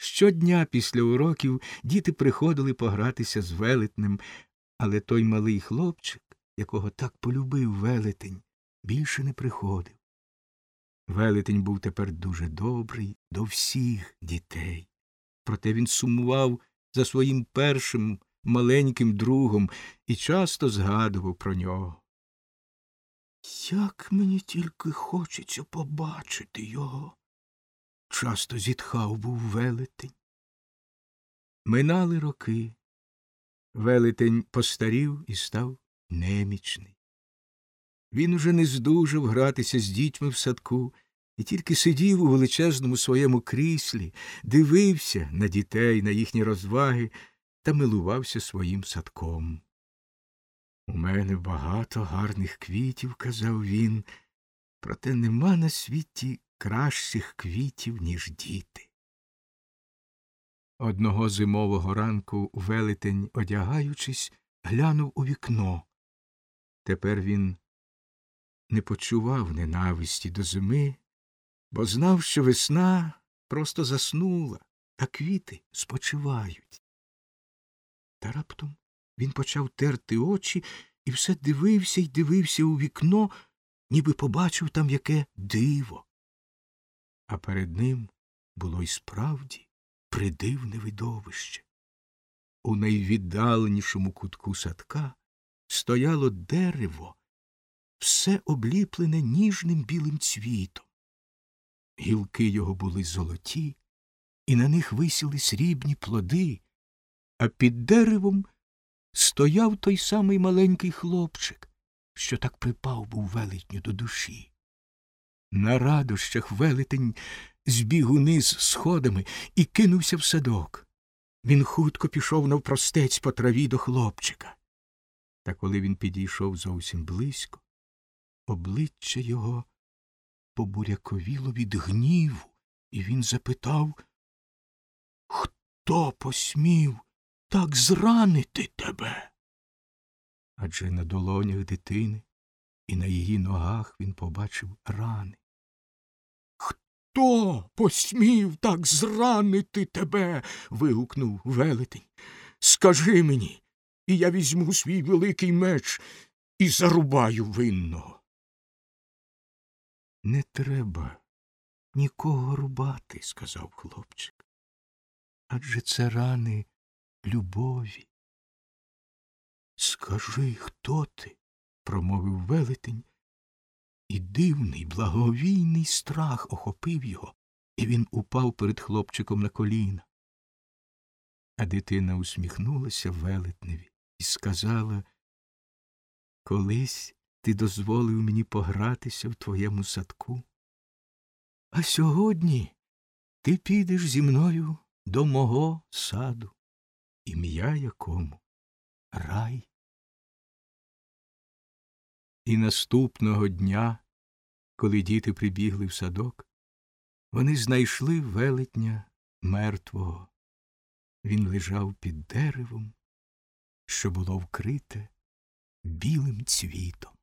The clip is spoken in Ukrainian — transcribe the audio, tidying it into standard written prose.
Щодня після уроків діти приходили погратися з велетнем, але той малий хлопчик, якого так полюбив велетень, більше не приходив. Велетень був тепер дуже добрий до всіх дітей. Проте він сумував за своїм першим маленьким другом і часто згадував про нього. «Як мені тільки хочеться побачити його!» — часто зітхав був велетень. Минали роки. Велетень постарів і став немічний. Він уже не здужав гратися з дітьми в садку і тільки сидів у величезному своєму кріслі, дивився на дітей, на їхні розваги та милувався своїм садком. «У мене багато гарних квітів», — казав він, — «проте нема на світі кращих квітів, ніж діти». Одного зимового ранку велетень, одягаючись, глянув у вікно. Тепер він не почував ненависті до зими, бо знав, що весна просто заснула, а квіти спочивають. Та раптом він почав терти очі і все дивився й дивився у вікно, ніби побачив там яке диво. А перед ним було й справді придивне видовище. У найвіддаленішому кутку садка стояло дерево, все обліплене ніжним білим цвітом. Гілки його були золоті, і на них висіли срібні плоди, а під деревом стояв той самий маленький хлопчик, що так припав був велетню до душі. На радощах велетень збіг униз сходами і кинувся в садок. Він хутко пішов навпростець по траві до хлопчика. Та коли він підійшов зовсім близько, обличчя його побуряковіло від гніву, і він запитав: «Хто посмів так зранити тебе?» Адже на долонях дитини і на її ногах він побачив рани. «Хто посмів так зранити тебе?» – вигукнув велетень. «Скажи мені, і я візьму свій великий меч і зарубаю винного». «Не треба нікого рубати», – сказав хлопчик. «Адже це рани любові». «Скажи, хто ти?» – промовив велетень, і дивний, благовійний страх охопив його, і він упав перед хлопчиком на коліна. А дитина усміхнулася велетневі і сказала: «Колись ти дозволив мені погратися в твоєму садку, а сьогодні ти підеш зі мною до мого саду, ім'я якому рай». І наступного дня, коли діти прибігли в садок, вони знайшли велетня мертвого. Він лежав під деревом, що було вкрите білим цвітом.